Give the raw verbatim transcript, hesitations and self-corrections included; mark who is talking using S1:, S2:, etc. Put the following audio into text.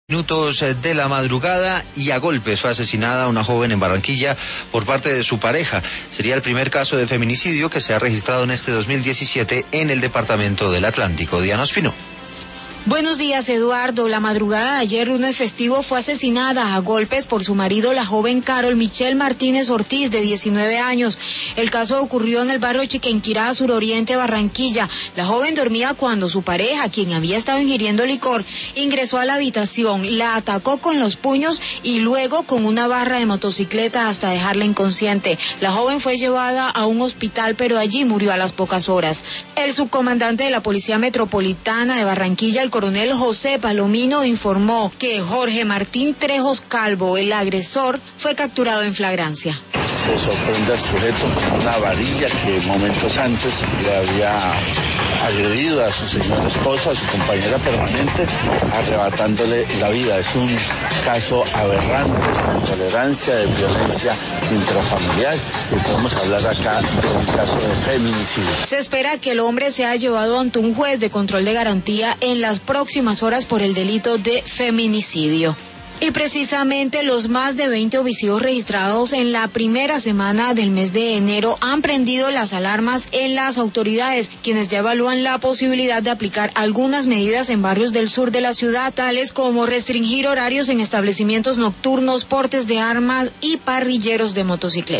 S1: Minutos de la madrugada y a golpes fue asesinada una joven en Barranquilla por parte de su pareja. Sería el primer caso de feminicidio que se ha registrado en este dos mil diecisiete en el departamento del Atlántico. Diana Ospino.
S2: Buenos días, Eduardo. La madrugada de ayer, lunes festivo, fue asesinada a golpes por su marido, la joven Carol Michelle Martínez Ortiz, de diecinueve años. El caso ocurrió en el barrio Chiquinquirá, suroriente Barranquilla. La joven dormía cuando su pareja, quien había estado ingiriendo licor, ingresó a la habitación, la atacó con los puños y luego con una barra de motocicleta hasta dejarla inconsciente. La joven fue llevada a un hospital, pero allí murió a las pocas horas. El subcomandante de la Policía Metropolitana de Barranquilla, el coronel José Palomino, informó que Jorge Martín Trejos Calvo, el agresor, fue capturado en flagrancia.
S3: Se sorprende al sujeto con una varilla que momentos antes le había agredido a su señora esposa, a su compañera permanente, arrebatándole la vida. Es un caso aberrante de intolerancia, de violencia intrafamiliar, y podemos hablar acá de un caso de feminicidio.
S2: Se espera que el hombre sea llevado ante un juez de control de garantía en las próximas horas por el delito de feminicidio. Y precisamente los más de veinte homicidios registrados en la primera semana del mes de enero han prendido las alarmas en las autoridades, quienes ya evalúan la posibilidad de aplicar algunas medidas en barrios del sur de la ciudad, tales como restringir horarios en establecimientos nocturnos, portes de armas y parrilleros de motocicletas.